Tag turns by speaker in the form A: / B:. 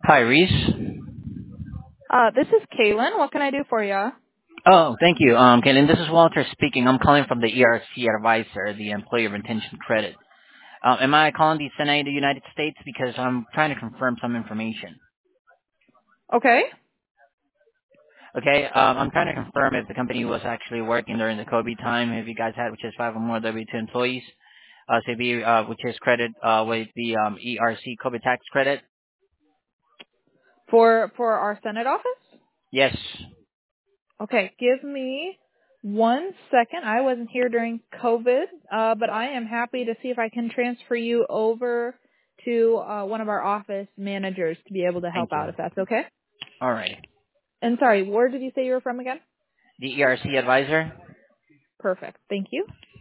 A: Hi, Reese.
B: This is Kaylin. What can I do for you?
A: Oh, thank you. Caitlin, this is Walter speaking. I'm calling from the ERC Advisor, the Employer Retention Credit. Am I calling the Senate of the United States because I'm trying to confirm some information?
B: Okay.
A: Okay, I'm trying to confirm if the company was actually working during the COVID time, if you guys had, which is 5 or more W-2 employees, which is credit with the ERC COVID tax credit.
B: For our Senate office?
A: Yes.
B: Okay, give me 1 second. I wasn't here during COVID, but I am happy to see if I can transfer you over to one of our office managers to be able to
A: Thank
B: help
A: you.
B: out if that's okay.
A: All right.
B: And sorry, where did you say you were from again?
A: The ERC Advisor?
B: Perfect. Thank you.